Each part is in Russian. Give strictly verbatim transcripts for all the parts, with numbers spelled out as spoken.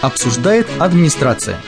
Обсуждает администрация.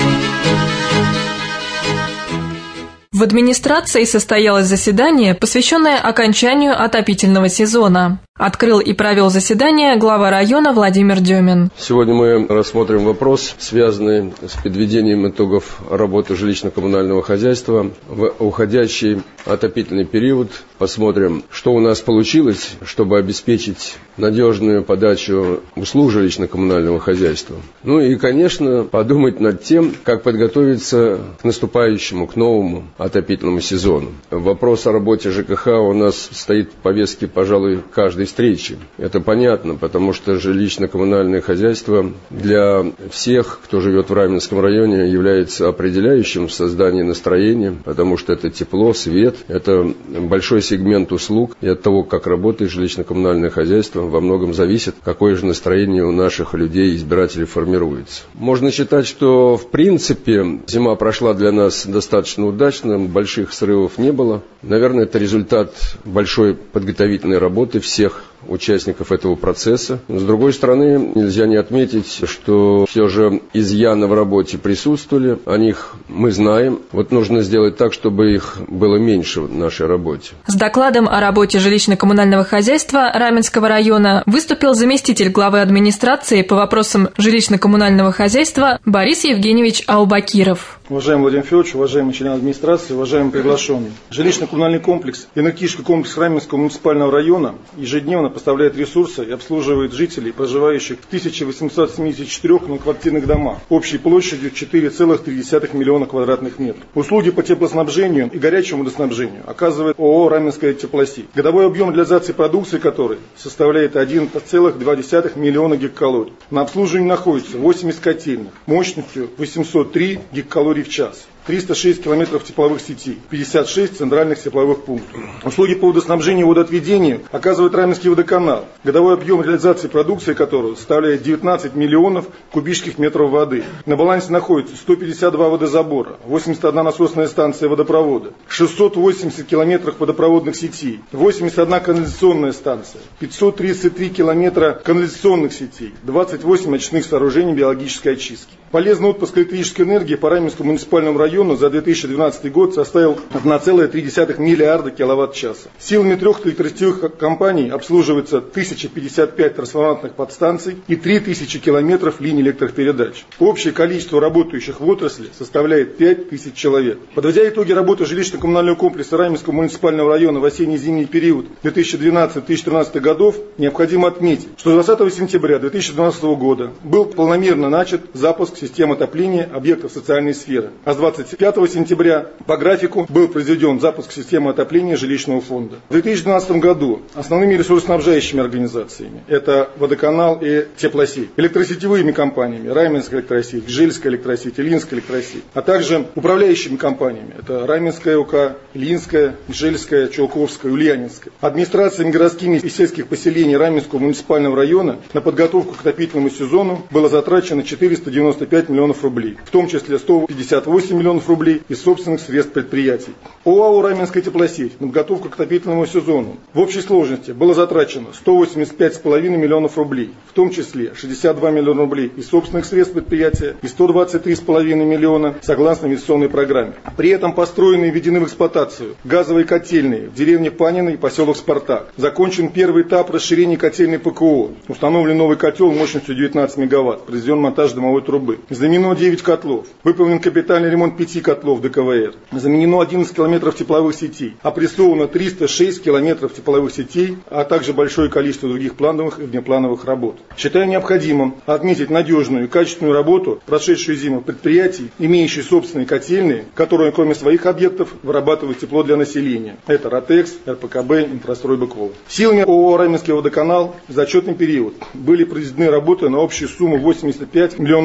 В администрации состоялось заседание, посвященное окончанию отопительного сезона. Открыл и провел заседание глава района Владимир Демин. Сегодня мы рассмотрим вопрос, связанный с подведением итогов работы жилищно-коммунального хозяйства в уходящий отопительный период. Посмотрим, что у нас получилось, чтобы обеспечить надежную подачу услуг жилищно-коммунального хозяйства. Ну и, конечно, подумать над тем, как подготовиться к наступающему, к новому отопительному сезону. Вопрос о работе ЖКХ у нас стоит в повестке, пожалуй, каждой встречи. Это понятно, потому что жилищно-коммунальное хозяйство для всех, кто живет в Раменском районе, является определяющим в создании настроения, потому что это тепло, свет, это большой сегмент услуг, и от того, как работает жилищно-коммунальное хозяйство, во многом зависит, какое же настроение у наших людей, избирателей формируется. Можно считать, что в принципе зима прошла для нас достаточно удачно, больших срывов не было. Наверное, это результат большой подготовительной работы всех участников этого процесса. С другой стороны, нельзя не отметить, что все же изъяны в работе присутствовали, о них мы знаем. Вот нужно сделать так, чтобы их было меньше в нашей работе. С докладом о работе жилищно-коммунального хозяйства Раменского района выступил заместитель главы администрации по вопросам жилищно-коммунального хозяйства Борис Евгеньевич Аубакиров. Уважаемый Владимир Федорович, уважаемый член администрации, уважаемые приглашенные. Жилищно-коммунальный комплекс, энергетический комплекс Раменского муниципального района ежедневно поставляет ресурсы и обслуживает жителей, проживающих в тысяча восемьсот семидесяти четырёх многоквартирных домах, общей площадью четыре целых три десятых миллиона квадратных метров. Услуги по теплоснабжению и горячему водоснабжению оказывает ООО «Раменская теплосеть», годовой объем реализации продукции которой составляет один целых два десятых миллиона гигакалорий. На обслуживании находится восемьдесят котельных мощностью восемьсот три гигакалорий в час. триста шесть километров тепловых сетей, пятьдесят шесть центральных тепловых пунктов. Услуги по водоснабжению и водоотведению оказывает Раменский водоканал, годовой объем реализации продукции которого составляет девятнадцать миллионов кубических метров воды. На балансе находится сто пятьдесят два водозабора, восемьдесят одна насосная станция водопровода, шестьсот восемьдесят километров водопроводных сетей, восемьдесят одна канализационная станция, пятьсот тридцать три километра канализационных сетей, двадцать восемь очистных сооружений биологической очистки. Полезный отпуск электрической энергии по Раменскому муниципальному району за две тысячи двенадцатый год составил одна целая три десятых миллиарда киловатт-часа. Силами трех электросетевых компаний обслуживается тысяча пятьдесят пять трансформаторных подстанций и три тысячи километров линий электропередач. Общее количество работающих в отрасли составляет пять тысяч человек. Подводя итоги работы жилищно-коммунального комплекса Раменского муниципального района в осенне-зимний период две тысячи двенадцатый — две тысячи тринадцатый годов, необходимо отметить, что двадцатого сентября две тысячи двенадцатого года был полномерно начат запуск системы отопления объектов социальной сферы, а с двадцать пятого сентября по графику был произведен запуск системы отопления жилищного фонда. В две тысячи двенадцатом году основными ресурсоснабжающими организациями это водоканал и теплосеть, электросетевыми компаниями Раменская электросеть, Гжельская электросеть, Ильинская электросеть, а также управляющими компаниями это Раменская УК, Ильинская, Гжельская, Чулковская, Ульянинская. Администрациями городскими и сельских поселений Раменского муниципального района на подготовку к отопительному сезону было затрачено четыреста девяносто пять миллионов рублей, в том числе сто пятьдесят восемь миллионов рублей из собственных средств предприятий. ОАО «Раменская теплосеть» на подготовку к отопительному сезону в общей сложности было затрачено сто восемьдесят пять целых пять миллионов рублей, в том числе шестьдесят два миллиона рублей из собственных средств предприятия и сто двадцать три целых пять миллиона согласно инвестиционной программе. При этом построены и введены в эксплуатацию газовые котельные в деревне Панино и поселок Спартак. Закончен первый этап расширения котельной ПКО. Установлен новый котел мощностью девятнадцать мегаватт, произведен монтаж дымовой трубы. Заменено девять котлов. Выполнен капитальный ремонт пяти котлов ДКВР. Заменено одиннадцать километров тепловых сетей. Опрессовано триста шесть километров тепловых сетей, а также большое количество других плановых и внеплановых работ. Считаю необходимым отметить надежную и качественную работу, прошедшую зиму предприятий, имеющих собственные котельные, которые кроме своих объектов вырабатывают тепло для населения. Это РАТЭКС, РПКБ, Инфрастрой Быкова. Силами ООО «Раменский водоканал» за отчетный период были произведены работы на общую сумму восемьдесят пять миллионов рублей.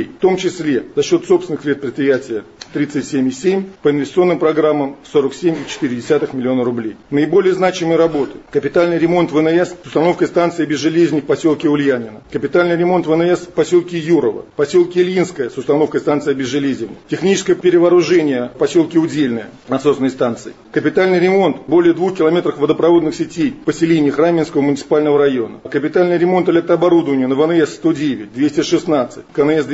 рублей, в том числе за счет собственных предприятия тридцать семь и семь, по инвестиционным программам сорок семь и четыре десятых миллиона рублей. Наиболее значимые работы. Капитальный ремонт ВНС с установкой станции Безжелезник в поселке Ульянина. Капитальный ремонт ВНС в поселке Юрово. В поселке Ильинское с установкой станции Безжелезник. Техническое перевооружение в поселке Удельное насосной станции. Капитальный ремонт более двух километров водопроводных сетей в поселениях Раменского муниципального района. Капитальный ремонт электрооборудования на ВНС сто девять, двести шестнадцать, КНС